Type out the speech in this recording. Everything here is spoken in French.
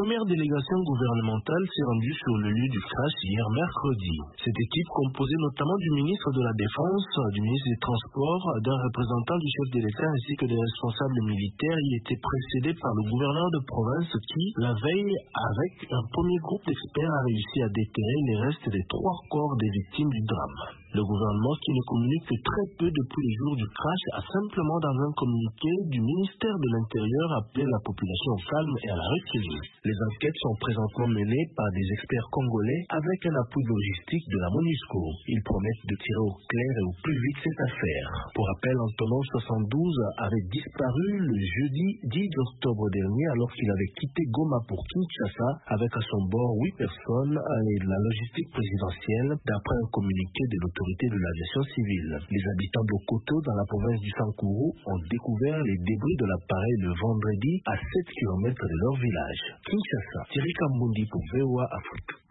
première délégation gouvernementale s'est rendue sur le lieu du crash hier mercredi. Cette équipe, composée notamment du ministre de la Défense, du ministre des Transports, d'un représentant du chef de l'État ainsi que des responsables militaires, y était précédée par le gouverneur de province qui, la veille, avec un premier groupe d'experts, a réussi à déterrer les restes des 3 corps des victimes du drame. Le gouvernement, qui ne communique que très peu depuis le jour du crash, a simplement dans un communiqué du ministère de l'Intérieur appelé la population au calme et à la retenue. Les enquêtes sont présentement menées par des experts congolais avec un appui logistique de la MONUSCO. Ils promettent de tirer au clair et au plus vite cette affaire. Pour rappel, Antonin 72 avait disparu le jeudi 10 octobre dernier alors qu'il avait quitté Goma pour Kinshasa avec à son bord 8 personnes et la logistique présidentielle, d'après un communiqué de l'autorité de l'aviation civile. Les habitants d'Okoto, dans la province du Sankuru, ont découvert les débris de l'appareil le vendredi à 7 km de leur village. Kinshasa, Thierry Kambundi pour VOA Afrique.